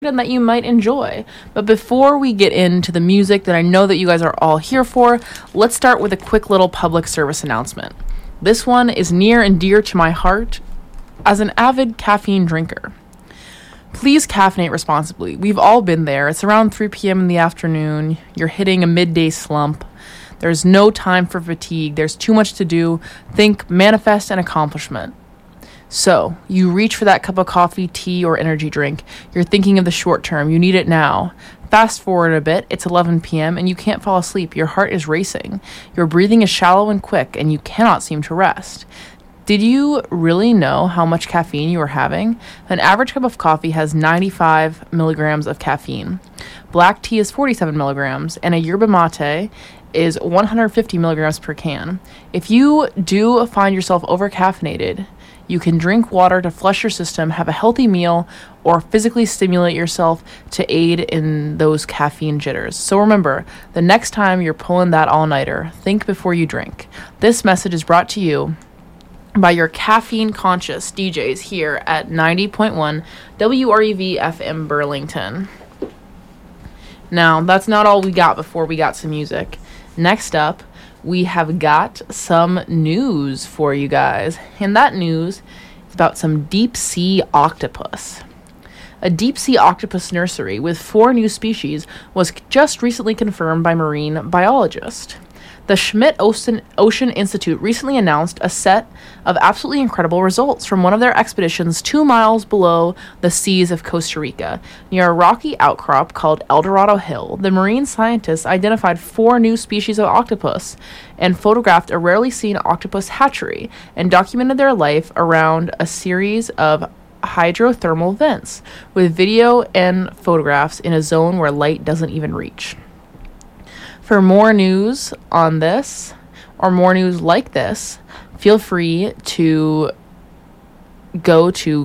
and that you might enjoy. But before we get into the music that I know that you guys are all here for, let's start with a quick little public service announcement. This one is near and dear to my heart as an avid caffeine drinker. Please caffeinate responsibly. We've all been there. It's around 3 p.m. in the afternoon. You're hitting a midday slump. There's no time for fatigue. There's too much to do. Think manifest and accomplishment. So, you reach for that cup of coffee, tea, or energy drink. You're thinking of the short term. You need it now. Fast forward a bit. It's 11 p.m. and you can't fall asleep. Your heart is racing. Your breathing is shallow and quick, and you cannot seem to rest. Did you really know how much caffeine you are having? An average cup of coffee has 95 milligrams of caffeine. Black tea is 47 milligrams, and a yerba mate is 150 milligrams per can. If you do find yourself over-caffeinated, you can drink water to flush your system, have a healthy meal, or physically stimulate yourself to aid in those caffeine jitters. So remember, the next time you're pulling that all-nighter, think before you drink. This message is brought to you by your caffeine-conscious DJs here at 90.1 WREV FM Burlington. Now, that's not all we got before we got some music. Next up, we have got some news for you guys. And that news is about some deep-sea octopus. A deep-sea octopus nursery with 4 new species was just recently confirmed by marine biologists. The Schmidt Ocean Institute recently announced a set of absolutely incredible results from one of their expeditions 2 miles below the seas of Costa Rica. Near a rocky outcrop called El Dorado Hill, the marine scientists identified 4 new species of octopus and photographed a rarely seen octopus hatchery and documented their life around a series of hydrothermal vents with video and photographs in a zone where light doesn't even reach. For more news on this, or more news like this, feel free to go to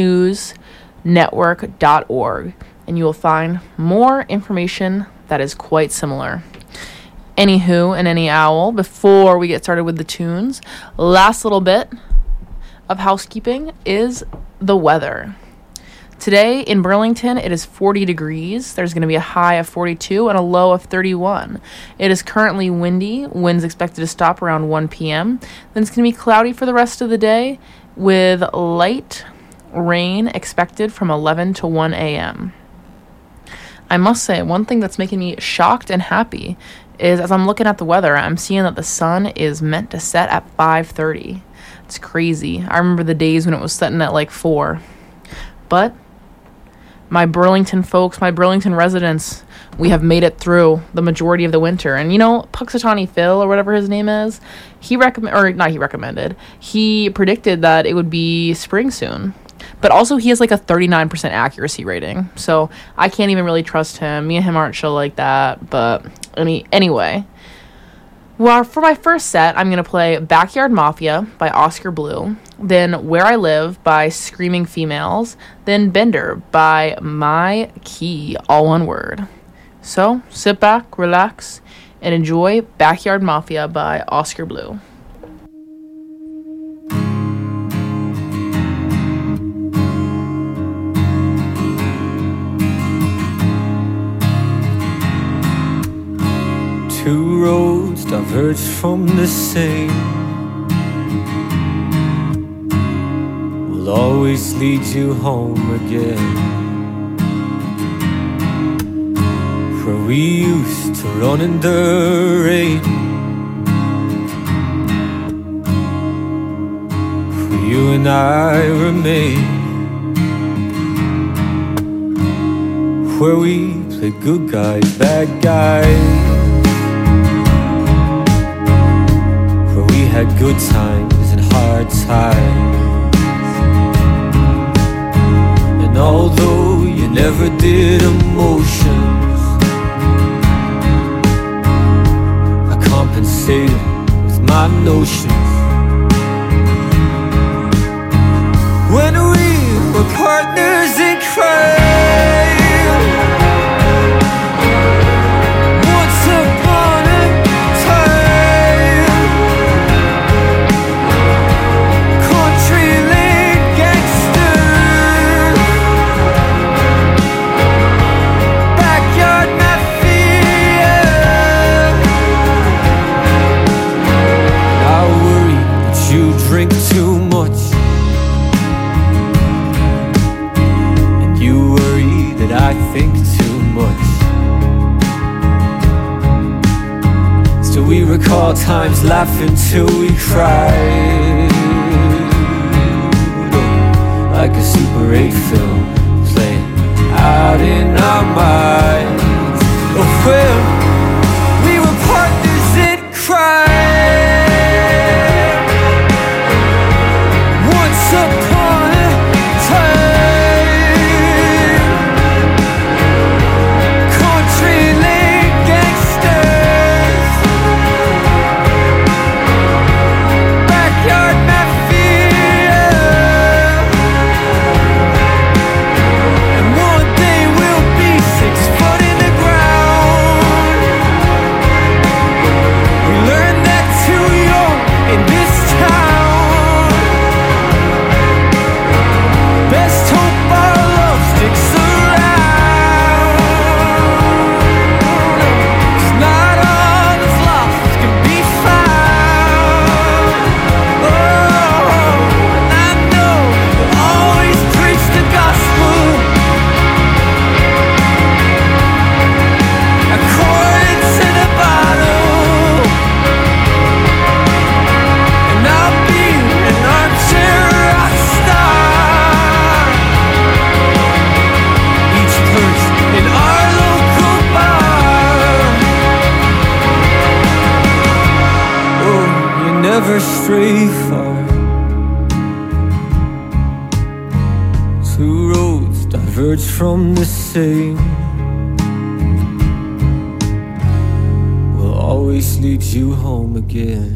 goodnewsnetwork.org and you will find more information that is quite similar. Anywho, and any owl, before we get started with the tunes, last little bit of housekeeping is the weather. Today in Burlington, it is 40 degrees. There's going to be a high of 42 and a low of 31. It is currently windy. Wind's expected to stop around 1 p.m. Then it's going to be cloudy for the rest of the day with light rain expected from 11 to 1 a.m. I must say, one thing that's making me shocked and happy is as I'm looking at the weather, I'm seeing that the sun is meant to set at 5:30. It's crazy. I remember the days when it was setting at like 4. But my Burlington folks, my Burlington residents, we have made it through the majority of the winter. And you know, Puxatawny Phil, or whatever his name is, he predicted that it would be spring soon. But also he has like a 39% accuracy rating. So I can't even really trust him. Me and him aren't chill like that. But anyway. Well, for my first set, I'm going to play Backyard Mafia by Oscar Blue, then Where I Live by Screaming Females, then Bender by My Key, all one word. So, sit back, relax, and enjoy Backyard Mafia by Oscar Blue. Two roads diverge from the same, will always lead you home again. Where we used to run in the rain, where you and I remain, where we play good guys, bad guys, had good times and hard times. And although you never did emotions, I compensated with my notions. When we were partners in crime, once upon a time, country lane gangsters. recall times laughing till we cried, like a Super 8 film playing out in our minds. Oh, well, we were partners in crime once upon a time. Country lane gangsters, backyard mafia, and one day we'll be 6 foot in the ground. We learned that too young in this town. Best hope our love sticks around, 'cause not all that's lost can be found. Oh, and I know we'll always preach the gospel according to the Bible, and I'll be an armchair rock star, each person in our local bar. Oh, you never stray far. Two roads diverge from the same will always lead you home again.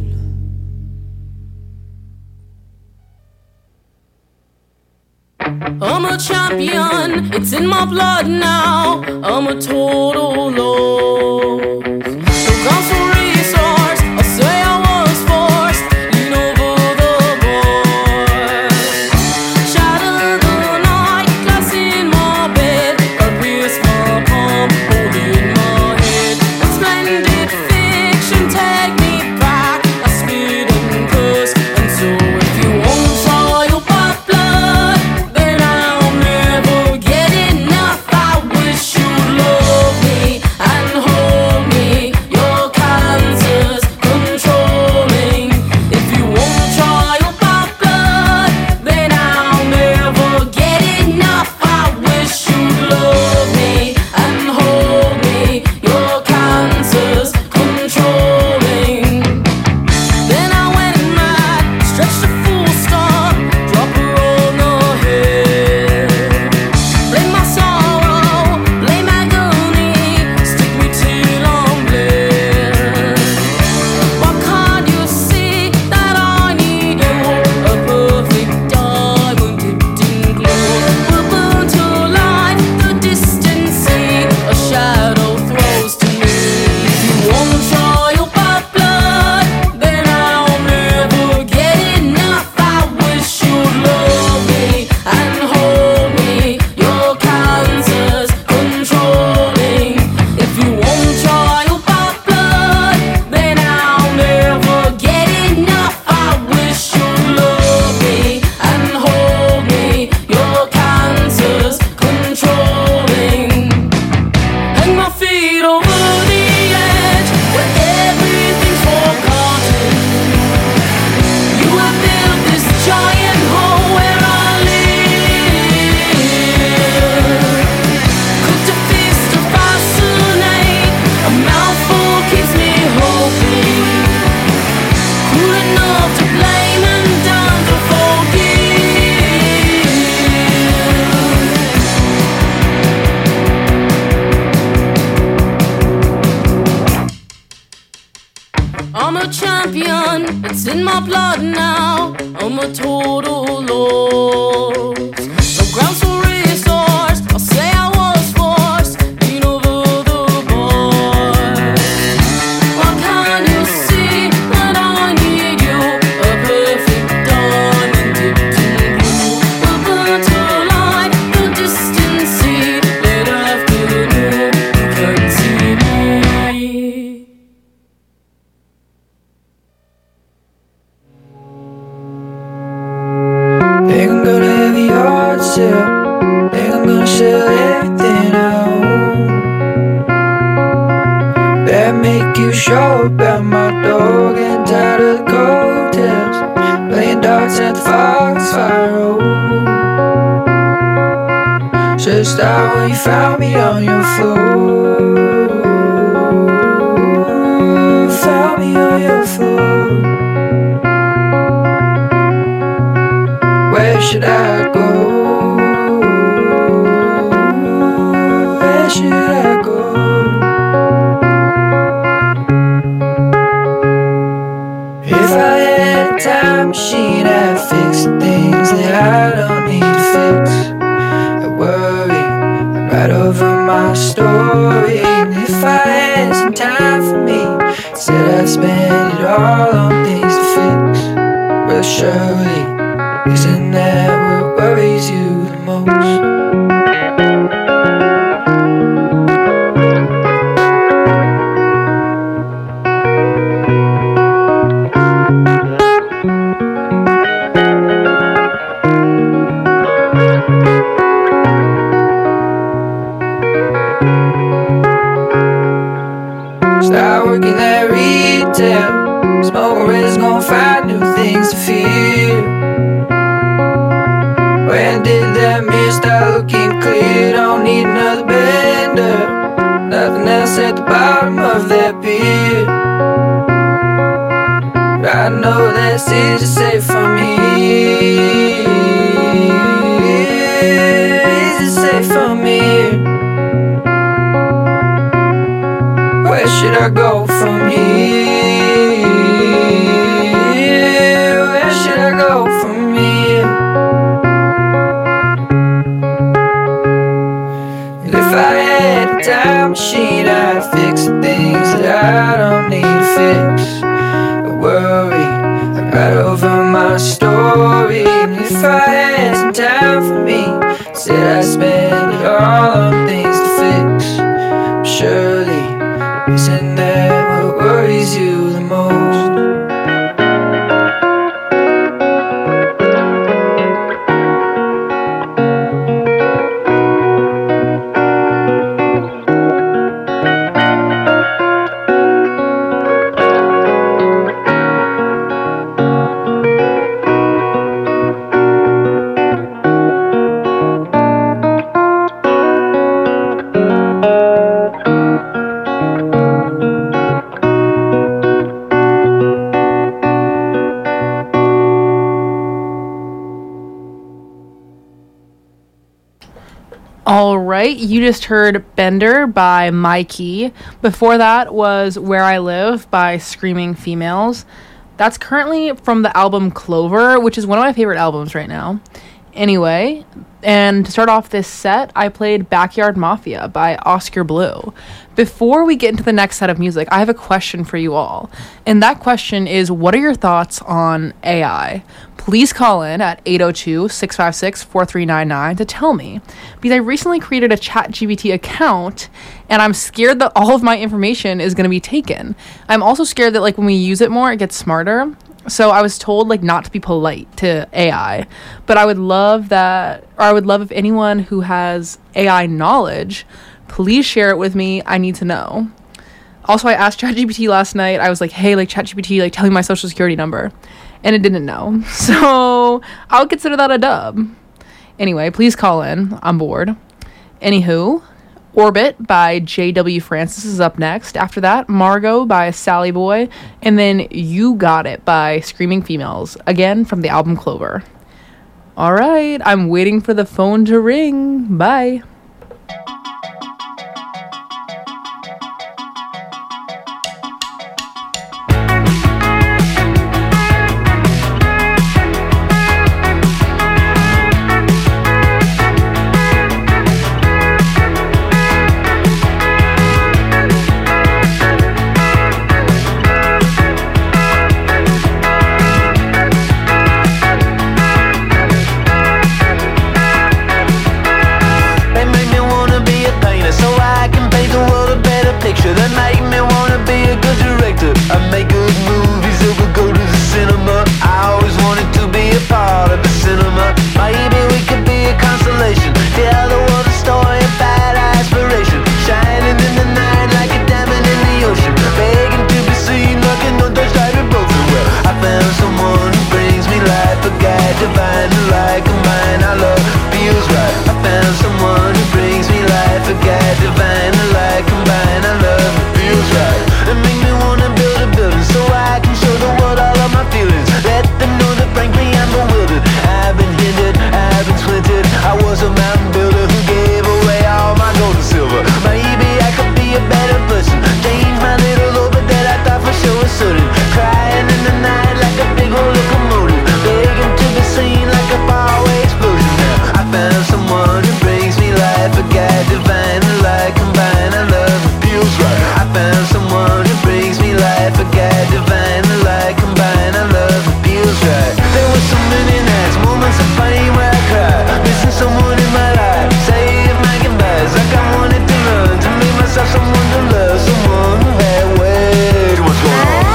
I'm a champion, it's in my blood now. I'm a total loss. No grounds for resource, I say I was forced. Lean over the board. Shadow the night, glass in my bed. God pierce my palm, hold in my head. Splendid fiction, take me back. I spit and curse, and so if you won't try your bad blood, then I'll never get enough. I wish you'd love me and hold me. Your cancer's controlling. If you won't try your bad blood, then I'll never get enough. I wish you'd love me and hold me. Your cancer's controlling. Then I went mad, stretched a full stop, drop her on the head. Blame my sorrow, blame agony, stick me till I'm bled. Why can't you see that I need you? A perfect diamond dipped in glow. We'll burn to light the distant sea, a shadow throws to me. If you won't try your bad blood, then I'll never get enough. I wish you'd love me and hold me. Your cancer's controlling. If you won't try your bad blood, then I'll never get enough. I wish you'd love me and hold me. Your cancer's controlling. Hang my feet over the edge where everything's forgotten. You have built this giant hole where I live. Cooked a feast to fascinate, a mouthful keeps me hoping. Cool enough to blame and down to forgive. I'm a champion, it's in my blood now. I'm a total loss. No grounds for resource, I say I was forced. Lean over the board. Why can't you see that I need you? A perfect diamond dipped in blue. We'll burn to light the distant sea. Late afternoon, you can't see me. They can go to the yard sale, you show up at my door, getting tired of the coattails, playing darts at the Foxfire Road. Just out when you found me on your floor, found me on your floor. Where should I go? Where should I go? If I had a time machine, I'd fix the things that I don't need to fix. I worry, I write over my story. And if I had some time for me, said I'd spend it all on things to fix. Well, surely, isn't that what worries you the most? Start working at retail, smoking is gonna find new things to fear. When did that mirror start looking clear? Don't need another bender, nothing else at the bottom of that beer. But I know that's easy to say from here, easy to say from here. Where should I go from here? Where should I go from here? And if I had a time machine, I'd fix the things that I don't need to fix. I worry, I write over my story. And if I had some time for me, said I'd spend it all on things to fix. Surely, isn't that what worries you the most? All right, you just heard Bender by Mikey. Before that was Where I Live by Screaming Females. That's currently from the album Clover, which is one of my favorite albums right now. Anyway, and to start off this set, I played Backyard Mafia by Oscar Blue. Before we get into the next set of music, I have a question for you all. And that question is, what are your thoughts on AI? Please call in at 802-656-4399 to tell me. Because I recently created a ChatGPT account, and I'm scared that all of my information is going to be taken. I'm also scared that when we use it more, it gets smarter. So I was told not to be polite to AI, but I would love if anyone who has AI knowledge, please share it with me. I need to know. Also, I asked ChatGPT last night. I was like, hey, ChatGPT, tell me my social security number. And it didn't know. So I'll consider that a dub. Anyway, please call in. I'm bored. Anywho, Orbit by J.W. Francis is up next. After that, Margot by Sally Boy. And then You Got It by Screaming Females. Again, from the album Clover. All right, I'm waiting for the phone to ring. Bye. life, I got divine. The light combined, I love it feels right. It make me wanna build a building so I can show the world all of my feelings. Let them know that frankly I'm bewildered. I've been hindered, I've been splintered. I was a mountain builder who gave away all my gold and silver. Maybe I could be a better person, change my little orbit that I thought for sure was certain. Crying in the night like a big old locomotive, begging to be seen like a faraway explosion. Now I found someone who brings me life. I got divine, the light combined. I love it feels right. I found someone who brings me life. I got divine, the light combined. I love it feels right. There were so many nights, moments of pain where I cried, missing someone in my life. Save my goodbyes like I wanted to run, to make myself someone to love, someone who had weight. What's going on?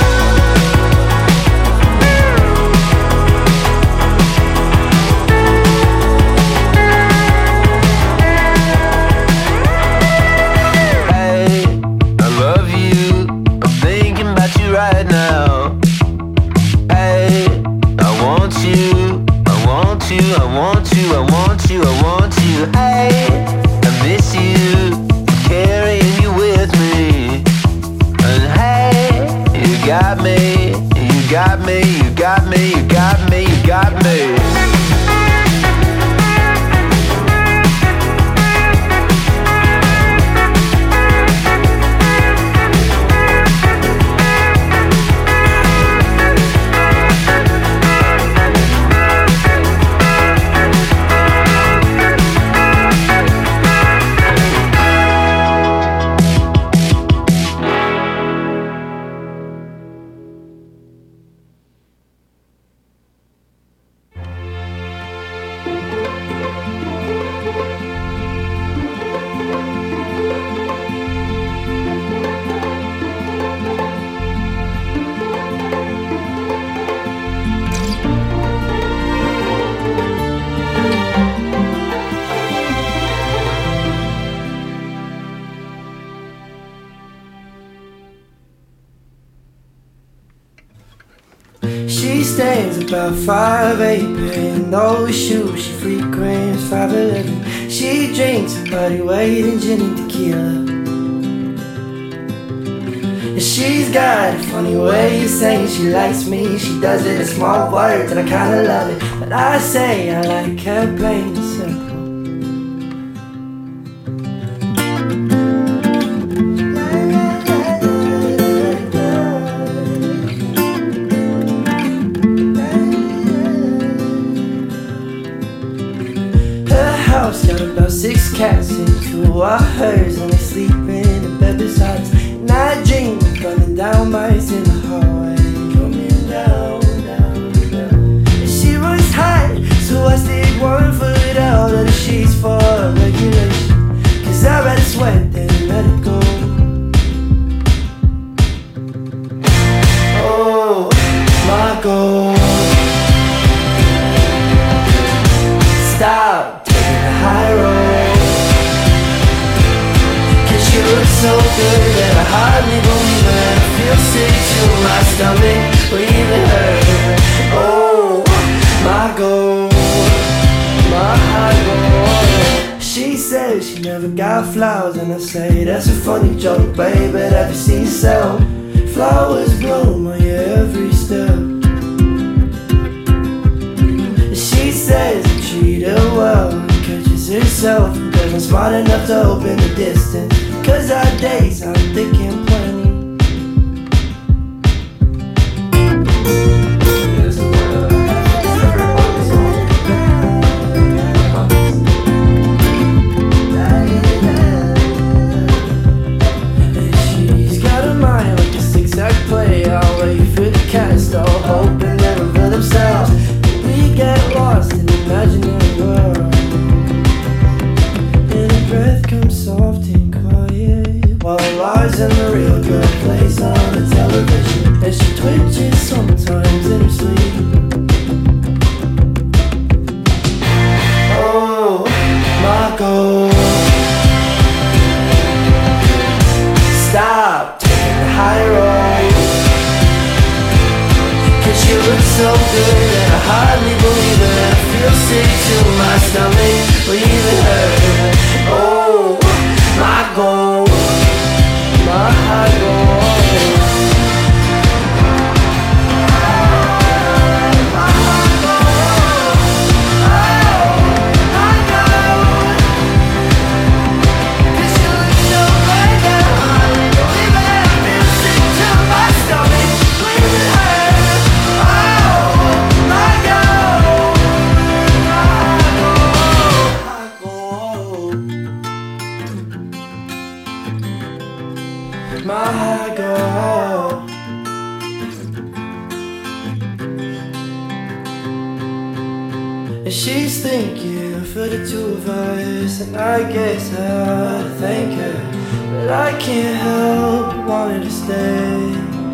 Right now, hey, I want you, I want you, I want you, I want you, I want you, hey, I miss you, carrying you with me, and hey, you got me, you got me, you got me, you got me, you got me. She stands about 5'8", in those shoes she frequents 5'11". She drinks her body weight in gin and tequila. And she's got a funny way of saying she likes me. She does it in small words and I kinda love it, but I say I like her plain and simple. Got about 6 cats and 2 are hers, and they sleep in a bed beside us. And I dream of running down mice in the hallway, coming down, down, down. And she was hot, so I stick 1 foot out of the sheets for regulation, 'cause I'd rather sweat than let it go. Oh, my God, stop high road, 'cause you look so good that I hardly believe it. I feel sick to my stomach, breathing her. Oh, my God, my high road. She says she never got flowers, and I say that's a funny joke, baby. Have you seen yourself? Flowers bloom on your every step. She says I treat her well, herself, but I'm smart enough to open the distance, 'cause our days are thick and plenty. She's got a mind like a zigzag play. I'll wait for the cast, all hoping they reveal themselves. We get lost in the imaginary world. Breath comes soft and quiet, while Lars and the real girl plays on the television, and she twitches sometimes in her sleep. Oh, my God, stop taking the high road, 'cause you look so good and I hardly believe it. I feel sick to my stomach, leaving her. Oh, my goal. And she's thinking for the two of us, and I guess I ought to thank her, but I can't help but wanting to stay.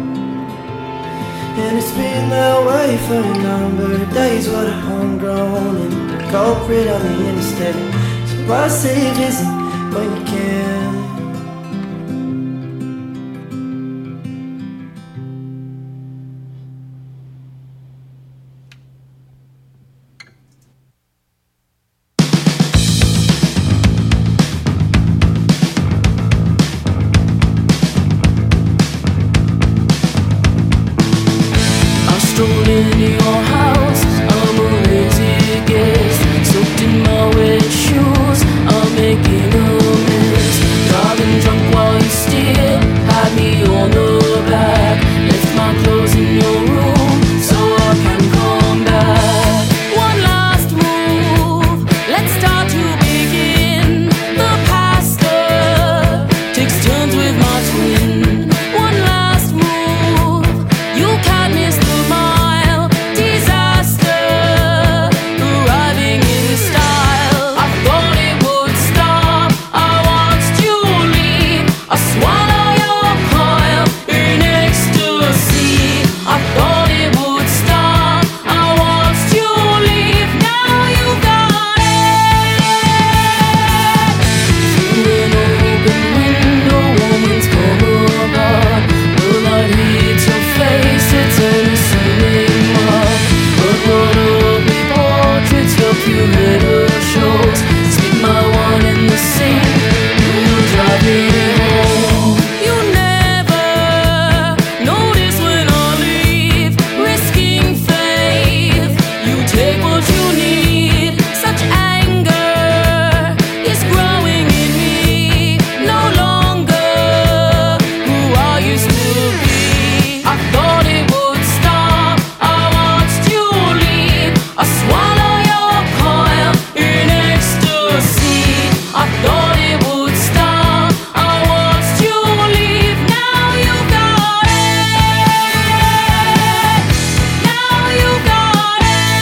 And it's been that way for a number of days. What a homegrown and the culprit on the interstate. So I say visit when you can. Strolled into your house, I'm a lazy guest. Soaked in my wet shoes, I'm making a mess. Driving drunk while you still had me on the back. Left my clothes in your room, so I can come back. One last move, let's start to begin. The pastor takes turns with my twin. One last move, you can't miss the mile. Disaster arriving in style. I thought it would stop, I watched you leave. I swallow your coil in ecstasy. I thought it would stop, I watched you leave. Now you got it. Through an open window, woman's come apart. The light hits your face, it's unassuming mark. But what ugly portraits your curator shows. Stick my one in the sink, you'll drive me home. You never notice when I leave, risking faith. You take what you need. Such anger is growing in me. No longer who I used to be. I thought it would stop, I watched you leave. I swallow your coil in ecstasy. I thought it would stop, I watched you leave. Now you got it. Now you got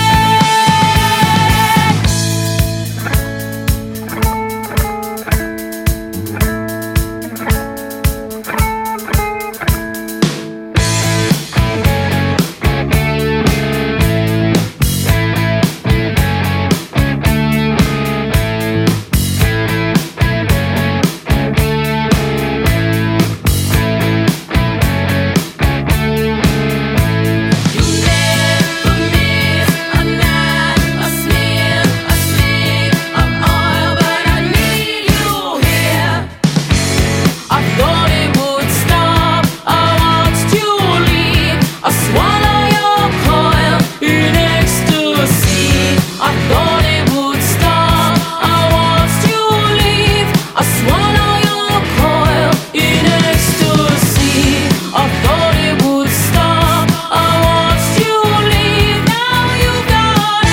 You never miss a night, a smear, a smear of oil, but I need you here. I thought it would stop, I watched you leave. I swallow your coil in ecstasy. I thought it would stop, I watched you leave. I swallow your coil in ecstasy. I thought it would stop, I watched you leave. Now you got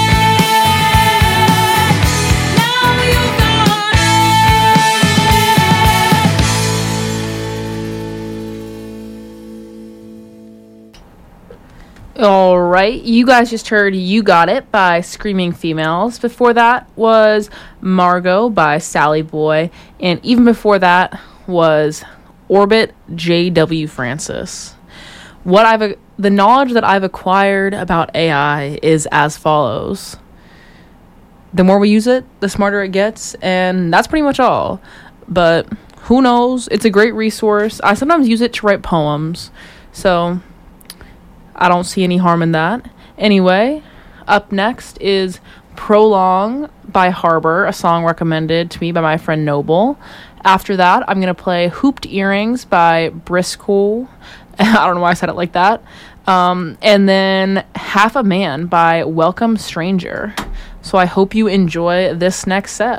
it. Now you got it. All right, you guys just heard You Got It by Screaming Females. Before that was Margot by Sally Boy. And even before that was Orbit J.W. Francis. The knowledge that I've acquired about AI is as follows. The more we use it, the smarter it gets, and that's pretty much all. But who knows? It's a great resource. I sometimes use it to write poems, so I don't see any harm in that. Anyway, up next is Prolong by Harbor, a song recommended to me by my friend Noble. After that, I'm going to play Hooped Earrings by Briscoe. I don't know why I said it like that. And then Half a Man by Welcome Stranger. So I hope you enjoy this next set.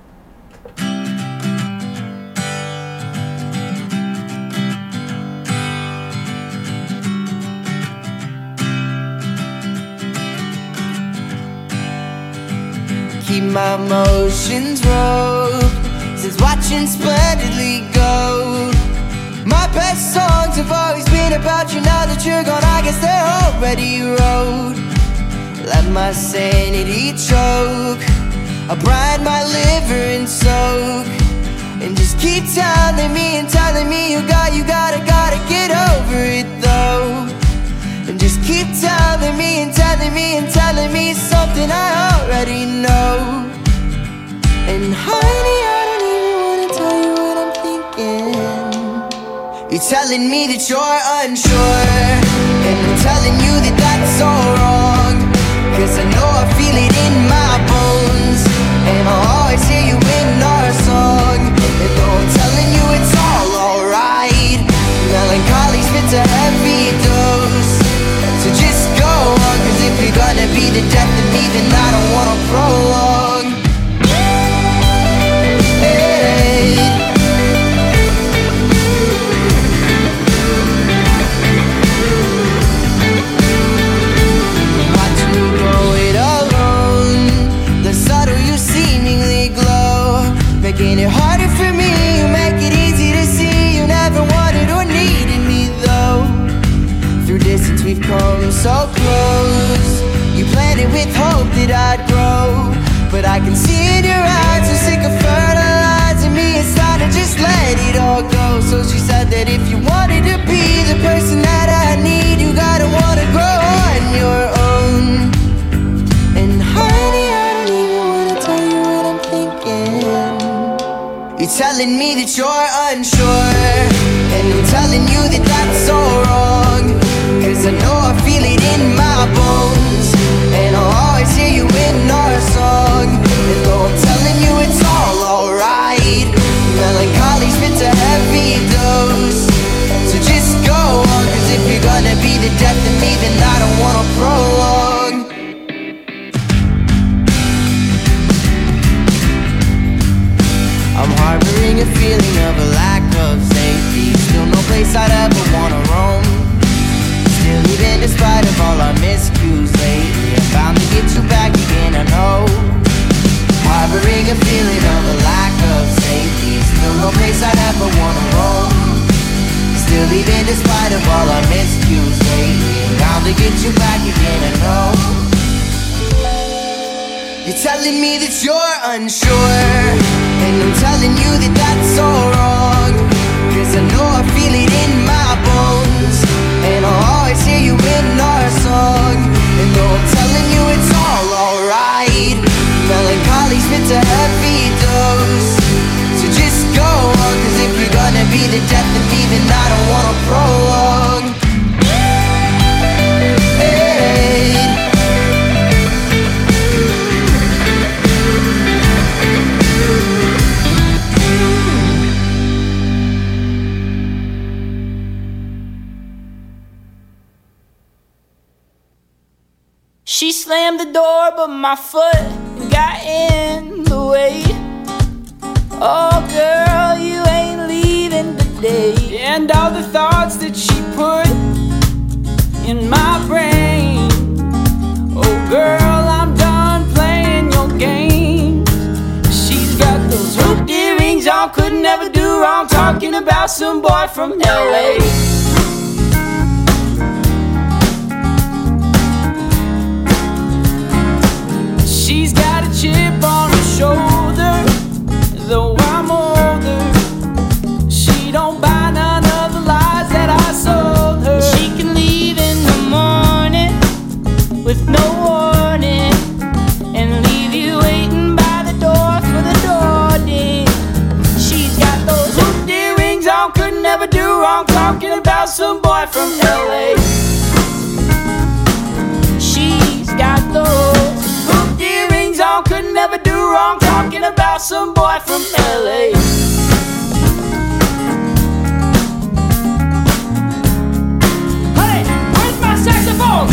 Keep my emotions roped since watching splendidly go. My best songs have always been about you. Now that you're gone, I guess they're already wrote. Let my sanity choke. I brine my liver and soak. And just keep telling me and telling me you gotta get over it though. And just keep telling me and telling me and telling me something I already know. And honey, I don't even wanna tell you what I'm thinking. You're telling me that you're unsure, and I'm telling you that that's all wrong. Cause I know I feel it in my bones, and I'll always hear you in our song. And though I'm telling you it's all alright, melancholy's been a heavy dose. So just go on, cause if you're gonna be the death of me, then I don't wanna prolong. Hey. Watching you grow it alone, the subtle you seemingly glow, making it harder for me, you make it easy to see. You never wanted or needed me though. Through distance we've come so close. You planted with hope that I'd grow, but I can see in your eyes you're sick of fertilizing me. It's time to just let it all go. So she said that if you wanted to be the person that I need, you gotta wanna grow on your own. And honey, I don't even wanna tell you what I'm thinking. You're telling me that you're unsure, and I'm telling you that that's all wrong. Cause I know I feel it in my bones, and I'll always hear you in our song. And though I'm telling you it's all alright, melancholy's been a heavy dose. So just go on, cause if you're gonna be the death of me, then I don't wanna prolong. I'm harboring a feeling of a lack of safety. Still no place I'd ever wanna roam. Still even despite of all our miscues lately, I'm bound to get you back again, I know. Harboring a feeling of a lack of safety. Still no place I'd ever wanna roam. Still even despite of all our miscues lately, I'm bound to get you back again, I know. You're telling me that you're unsure, and I'm telling you that that's all wrong. Cause I know I feel it in my bones, and I'll always hear you in our song. And though I'm telling you it's all alright, melancholy's been a heavy dose. So just go on, cause if you're gonna be the death of me, then I don't wanna prolong. Hey. She slammed the door, but my foot got in the way. Oh girl, you ain't leaving today. And all the thoughts that she put in my brain. Oh girl, I'm done playing your games. She's got those hooped earrings on, could never do wrong. Talking about some boy from LA. She's got a chip on her shoulder, though I'm older. She don't buy none of the lies that I sold her. She can leave in the morning with no warning, and leave you waiting by the door for the door ding. She's got those hooped earrings on, could never do wrong. Talking about some boy from LA. She's got those hooped earrings on, could never do wrong. Talking about some boy from LA. Hey, where's my saxophone?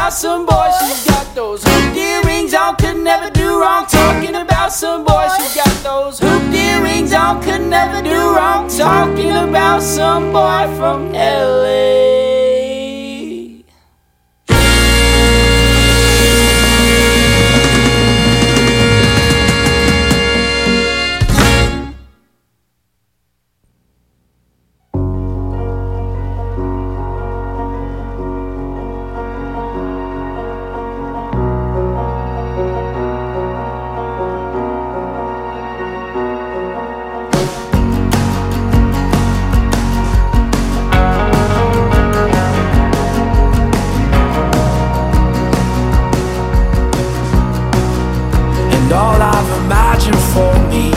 about some boy. She's got those hooped earrings on, could never do wrong. Talking about some boy. She's got those hooped earrings on, could never do wrong. Talking about some boy from LA. And all I've imagined for me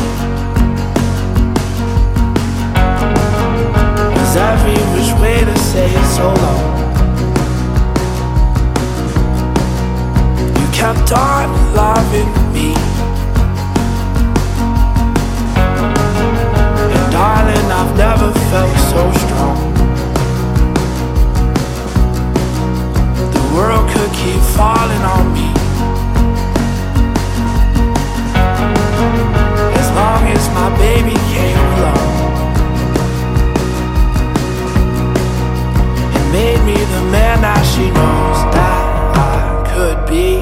is every which way to say so long. You kept on loving me, and darling, I've never felt so strong. The world could keep falling on me, as long as my baby came along and made me the man that she knows that I could be.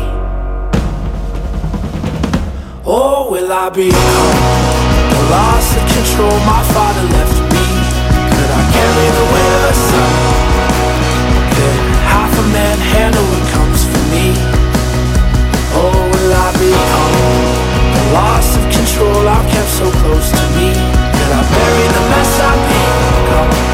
Oh, will I become the loss of control my father left me? Could I carry the weight of the sun? Could half a man handle what comes for me? Oh, will I become the loss of control I've kept so close to me? Could I bury the mess I've become?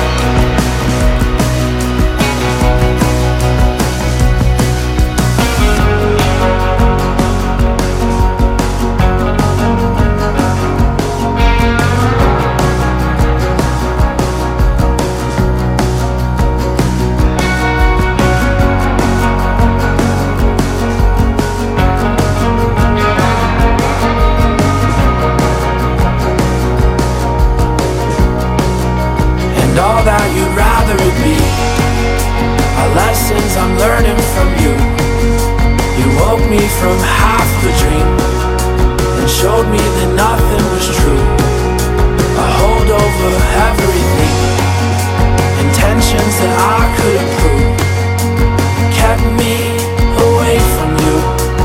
And all that you'd rather it be are lessons I'm learning from you. You woke me from half of a dream and showed me that nothing was true. I hold over everything, intentions that I couldn't prove, kept me away from you.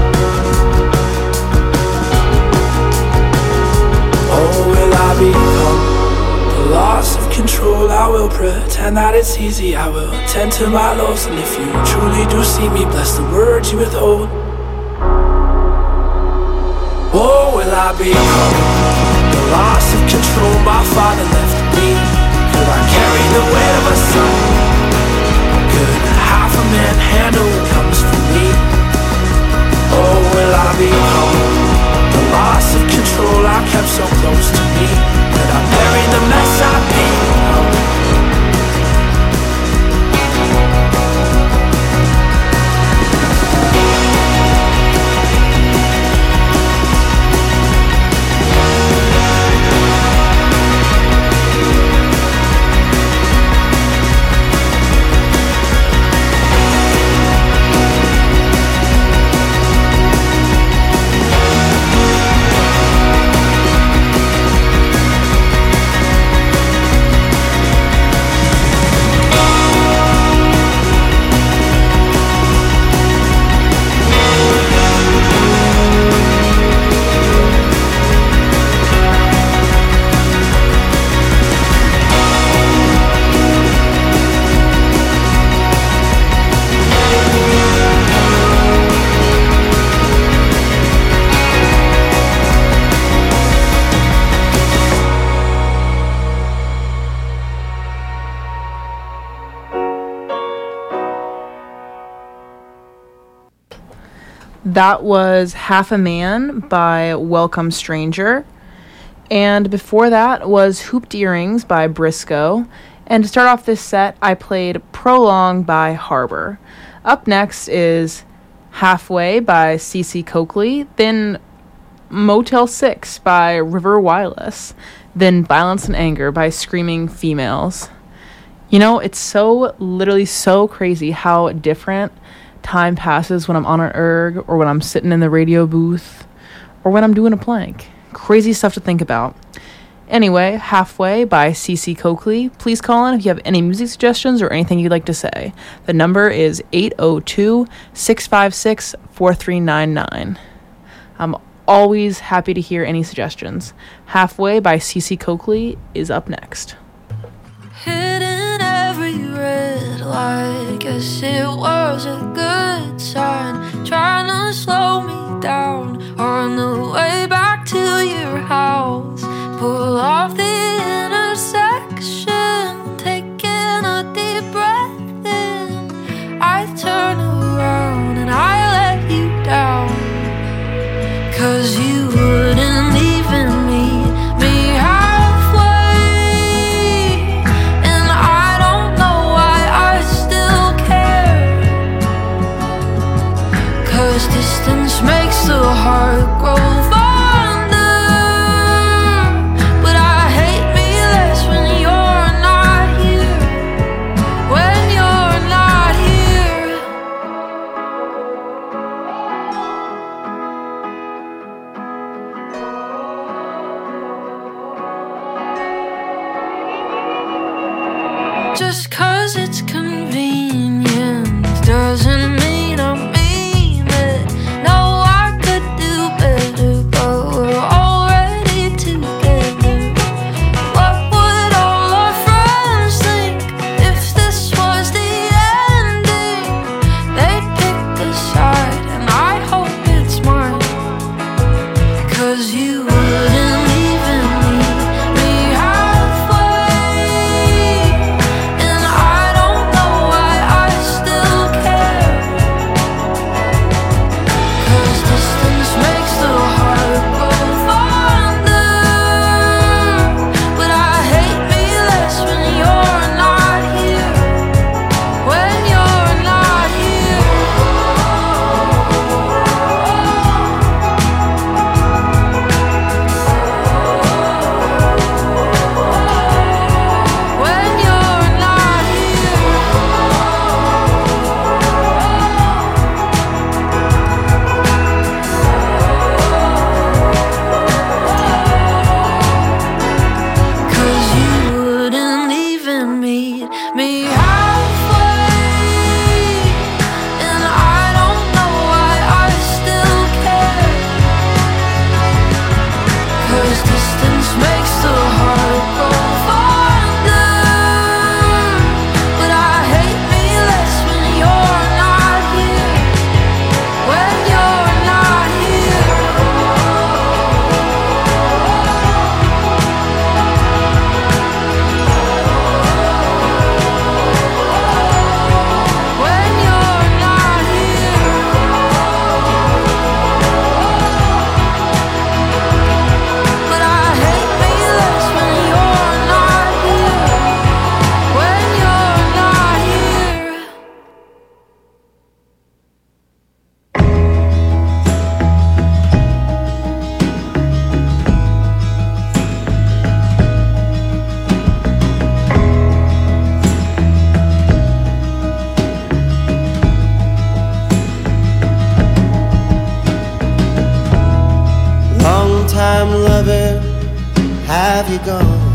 Oh, will I become the loss of control? I will pretend that it's easy. I will tend to my lows, and if you truly do see me, bless the words you withhold. Oh, will I become the loss of control my father left me? Could I carry the weight of a son? Could half a man handle what comes from me? Oh, will I become the loss of control I kept so close to me? Could I bury the mess I've become? That was Half a Man by Welcome Stranger. And before that was Hooped Earrings by Briscoe. And to start off this set, I played Prolong by Harbor. Up next is Halfway by CeCe Coakley. Then Motel 6 by River Wireless. Then Violence and Anger by Screaming Females. You know, it's literally so crazy how different time passes when I'm on an erg, or when I'm sitting in the radio booth, or when I'm doing a plank. Crazy stuff to think about. Anyway, Halfway by CeCe Coakley. Please call in if you have any music suggestions or anything you'd like to say. The number is 802-656-4399. I'm always happy to hear any suggestions. Halfway by CeCe Coakley is up next. Hitting every red light, guess it was a good sign. Trying to slow me down on the way back to your house. Pull off the intersection, taking a deep breath in. I turn around and I let you down, 'cause you wouldn't even meet me halfway. And I don't know why I still care, 'cause distance makes the heart grow fonder. But I hate me less when you're not here, when you're not here. Just 'cause it's convenient doesn't mean I mean it. No, I could do better, but we're already together. What would all our friends think if this was the ending? They'd pick the side, and I hope it's mine, 'cause you wouldn't even meet me halfway. And I don't know why I still care, 'cause distance makes the heart grow fonder. But I hate me less when you're not here, when you're not here. When you're not here. Cause you wouldn't even meet me halfway. And I don't know why I still care, 'cause distance makes the heart grow fonder. But I hate me less when you're not here, when you're not here. When you're not here. But I hate me less when you're not here, when you're not here. Long time lover, have you gone?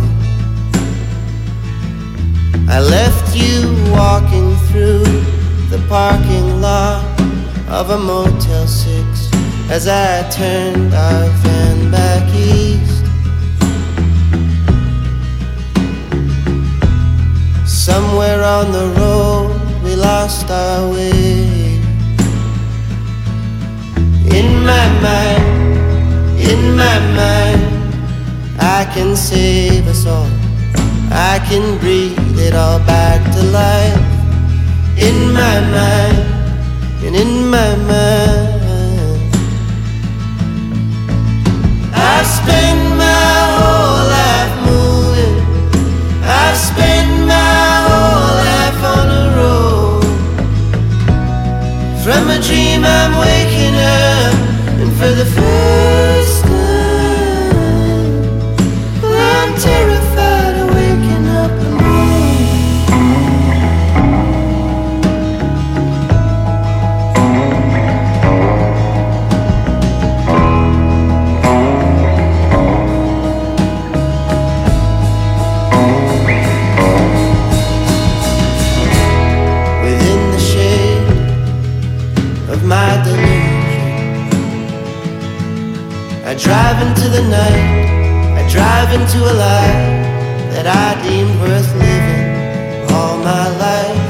I left you walking through the parking lot of a Motel 6 as I turned our van back east. Somewhere on the road we lost our way. In my mind, I can save us all. I can breathe it all back to life. In my mind, and in my mind, I've spent my whole life moving. I've spent my whole life on the road. From a dream I'm waking up, and for the first time, well, I'm terrified of waking up alone. my delusion. I drive into the night, I drive into a life that I deemed worth living all my life.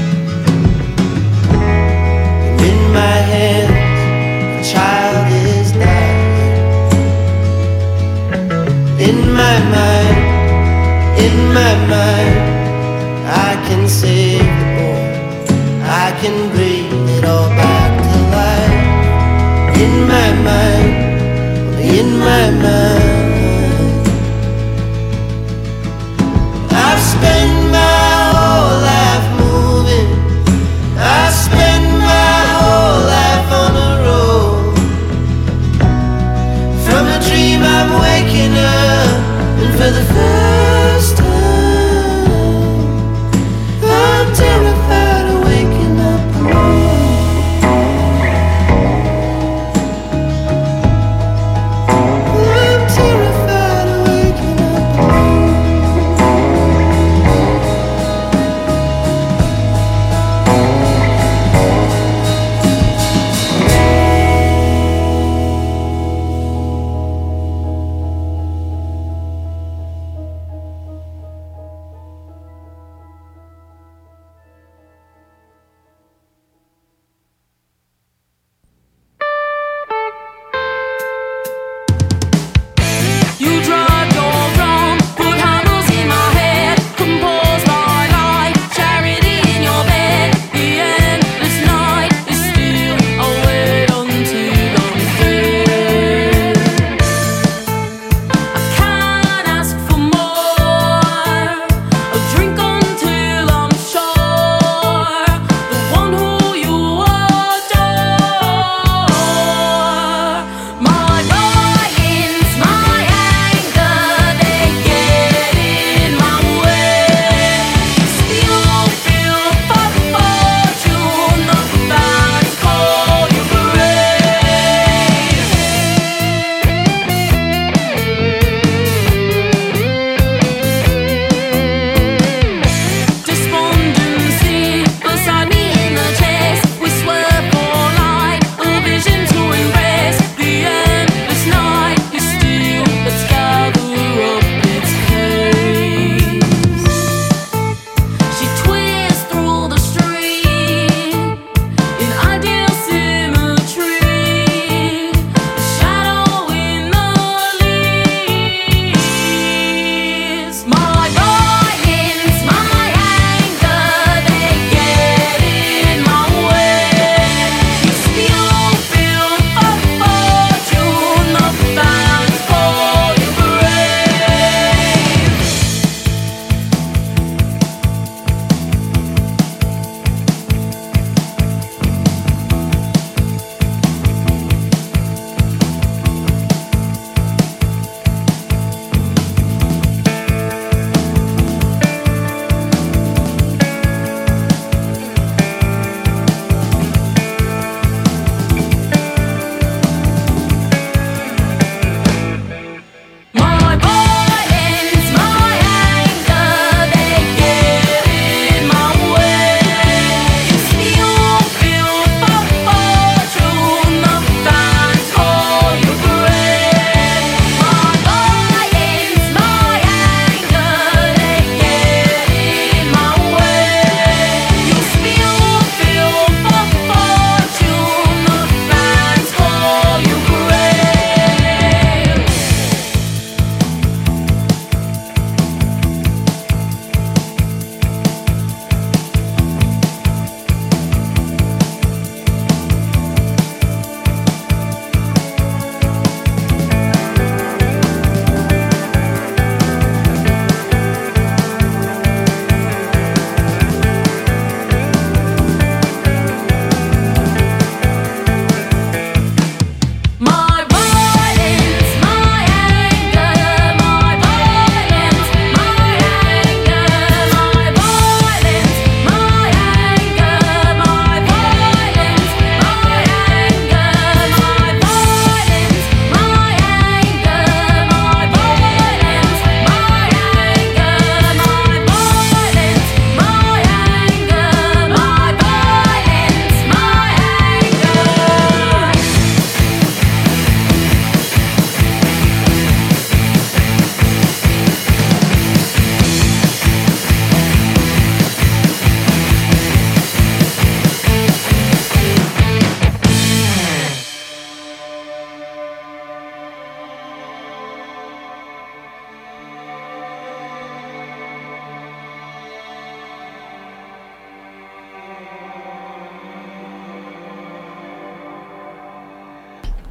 And in my hands, a child is dying. In my mind, I can save the boy, I can breathe it all back to life. In my mind, I've spent my whole life moving, I spend my whole life on the road. From a dream I'm waking up, and for the first time I'm terrified of waking up alone. I'm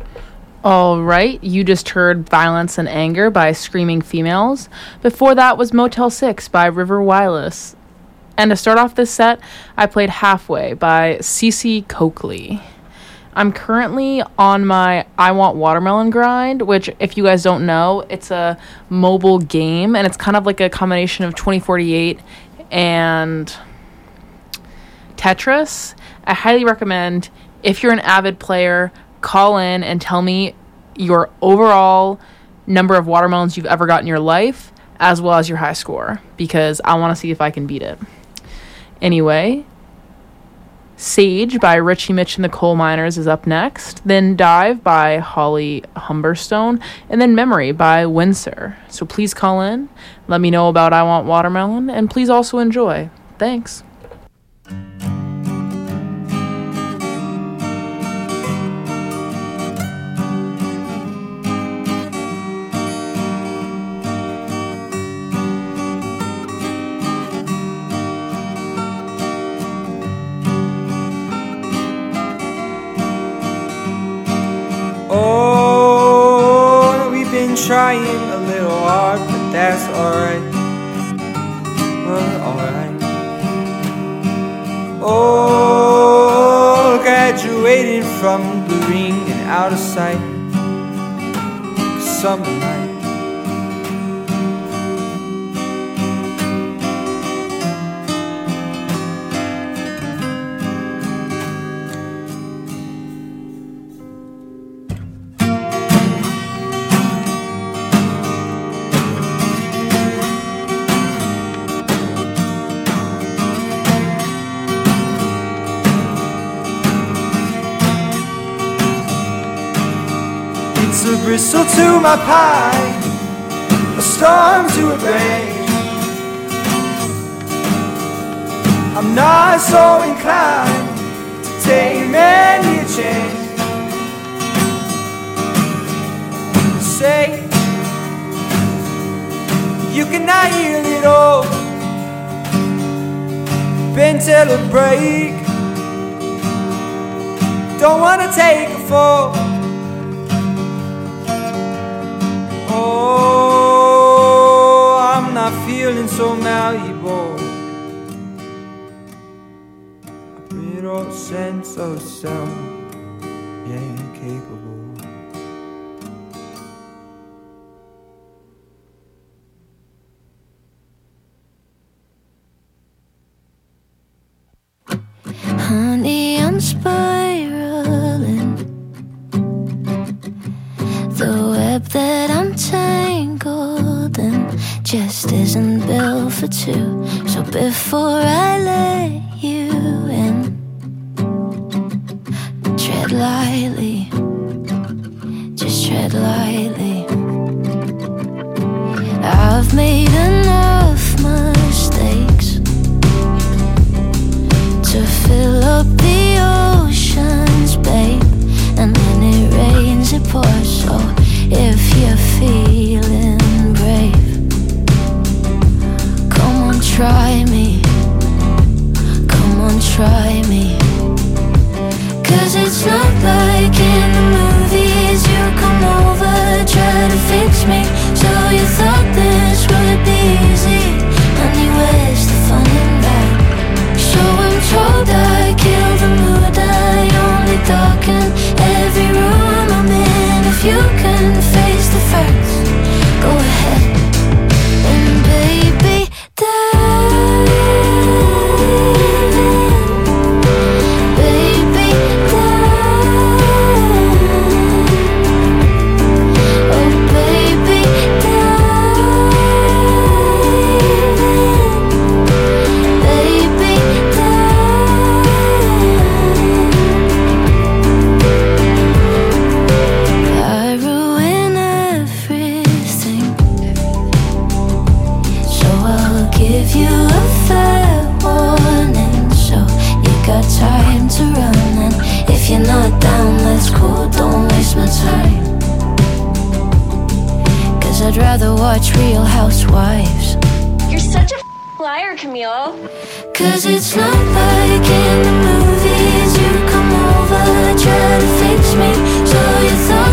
All right, you just heard Violence and Anger by Screaming Females. Before that was Motel 6 by River Wireless. And to start off this set, I played Halfway by Cece Coakley. I'm currently on my I Want Watermelon grind, which, if you guys don't know, it's a mobile game, and it's kind of like a combination of 2048 and Tetris. I highly recommend, if you're an avid player, call in and tell me your overall number of watermelons you've ever got in your life, as well as your high score, because I want to see if I can beat it. Anyway, Sage by Richie Mitch and the Coal Miners is up next, then Dive by Holly Humberstone, and then Memory by Windsor. So please call in, let me know about I Want Watermelon, and please also enjoy. Thanks. Oh, we've been trying a little hard, but that's alright. Alright. Oh, graduating from the ring and out of sight. Summer night. It's a bristle to my pie, a storm to a rage. I'm not so inclined to take many a chance. Say you cannot heal it all, bent till a break. Don't wanna take a fall. Oh, I'm not feeling so malleable. A brittle sense of self, yeah, capable. Honey, I'm spiraling. The web that I'm tangled in just isn't built for two. So before I let you in, tread lightly, just tread lightly. I've made enough mistakes to fill up the oceans, babe. And when it rains, it pours. So if you're feeling brave, come on, try me. Come on, try me. 'Cause it's not like in the movies. You come over, try to fix me. So you thought this would be easy. Honey, where's the fun in that? So I'm told I killed the mood. I only darken every room I'm in. If you can face the facts, go ahead. And baby, dive in. Baby, dive. Oh baby, dive in. Baby, I ruin everything, so I'll give you a fair warning. So you got time to run, and if you're not down, that's cool, don't waste my time. 'Cause I'd rather watch Real Housewives. You're such a liar, Camille. 'Cause it's not like in the movies. You come over, try to fix me. So you thought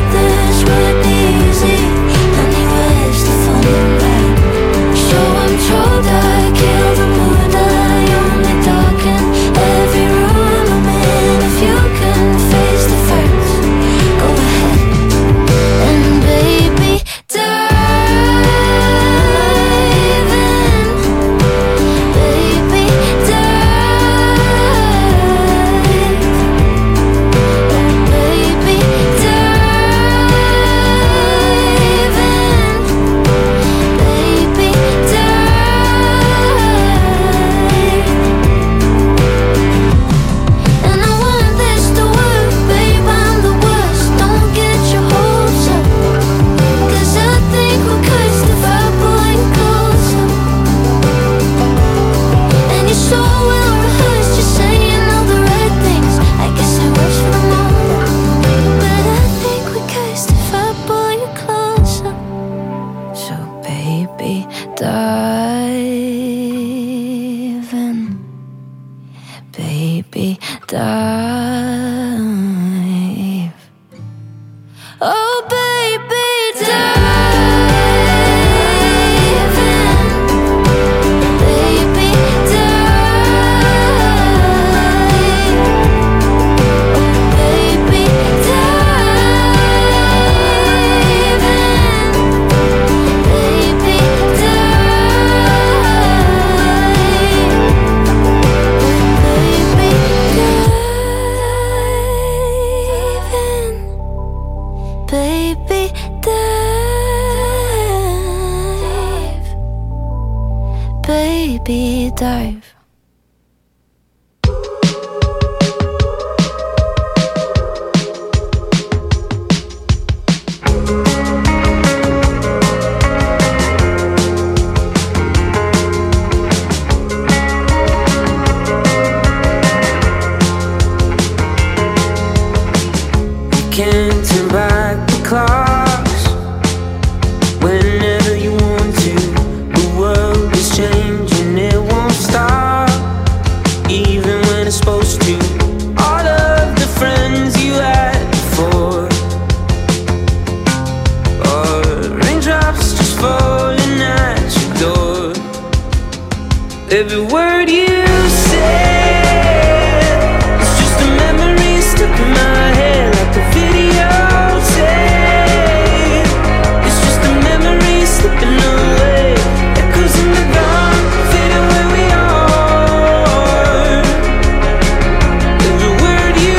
happy dive. Can't turn back the clocks whenever you want to. The world is changing, it won't stop, even when it's supposed to. All of the friends you had before are raindrops just falling at your door. Every word you said is just a memory stuck in my head, like the video said. It's just a memory slipping away, echoes in the dark, fading where we are. Every word you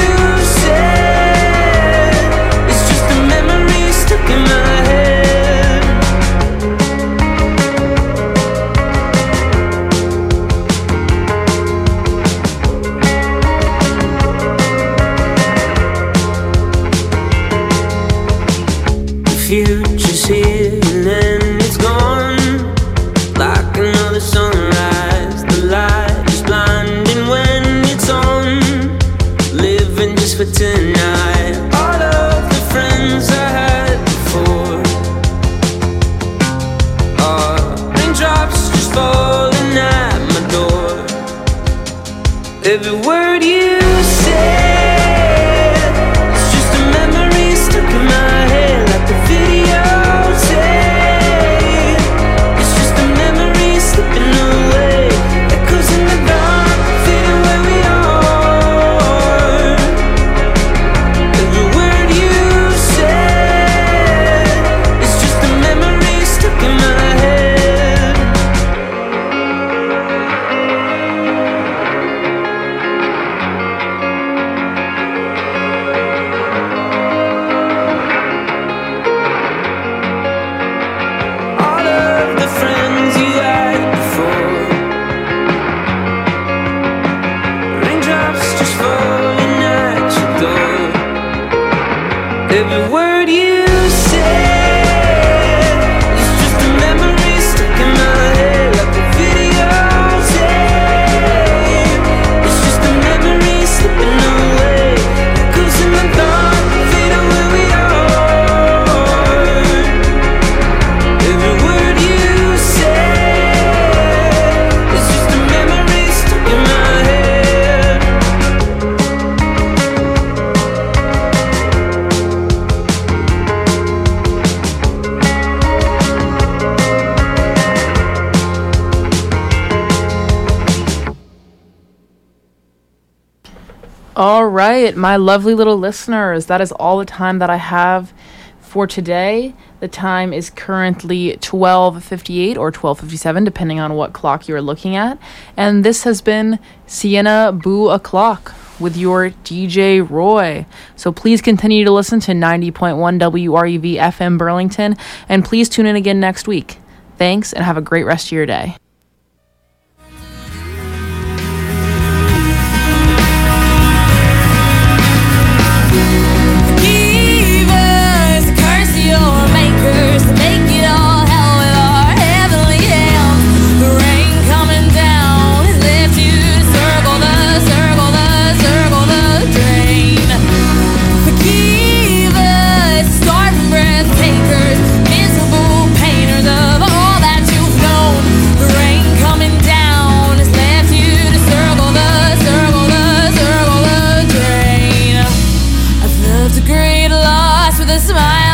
said is just a memory stuck in my head. Future's here and then it's gone, like another sunrise. The light is blinding when it's on, living just for tonight. All of the friends I had before are raindrops just falling at my door. Every word you said is just a memory stuck in my head, like the video said. It's just a memory slipping away, echoes in the dark, fading where we are. Every word you said is just a memory stuck in my head. All of the friends you had before, raindrops just falling at your door. Every word you said is just a memory stuck in my head, like the video said. It's just a memory slipping away, echoes in the dark, fading where we are. Every word you said is just a memory stuck in my head. All right, my lovely little listeners, that is all the time that I have for today. The time is currently 12:58 or 12:57, depending on what clock you're looking at. And this has been Sienna Boo O'Clock with your DJ Roy. So please continue to listen to 90.1 WRUV FM Burlington, and please tune in again next week. Thanks, and have a great rest of your day. Give us the curse of your makers to make it all hell with our heavenly hands. The rain coming down has left you to circle the drain. Forgive us, starving breath takers, miserable painters of all that you've known. The rain coming down has left you to circle the drain. I've loved a great loss with a smile.